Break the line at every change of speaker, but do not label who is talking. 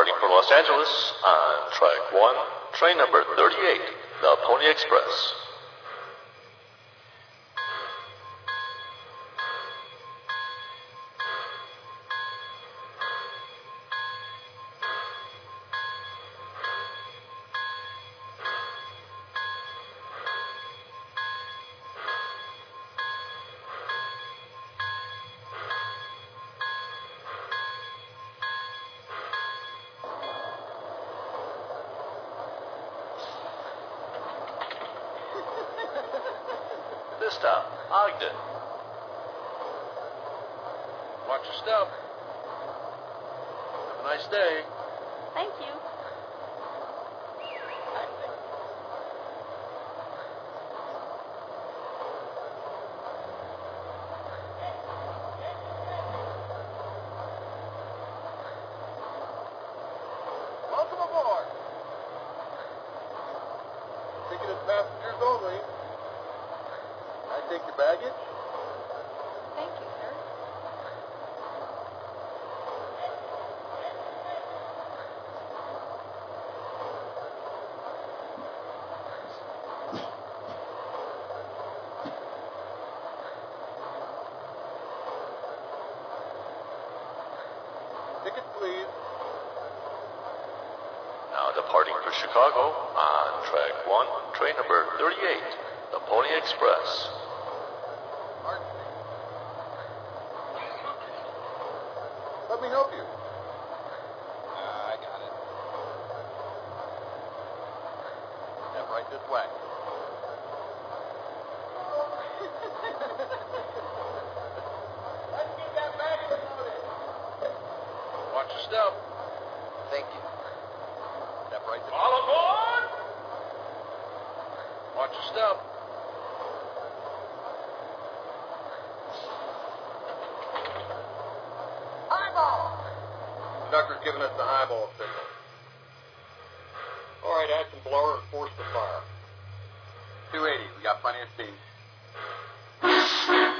Departing for Los Angeles on track 1, train number 38, the Pony Express. This stop, Ogden.
Watch your step. Have a nice day.
Thank you.
Welcome aboard. Ticketed passengers only. I take your baggage.
Thank you, sir.
Ticket, please.
Now departing for Chicago on track 1, train number 38, the Pony Express.
Pardon me. Let me help you. I got it. Step right this way. Let's get that baggage loaded. Watch your step. Thank you. Step right this way.
All aboard!
Watch your step. Highball! Conductor's giving us the highball signal. All right, action blower and force the fire. 280, we got plenty of steam.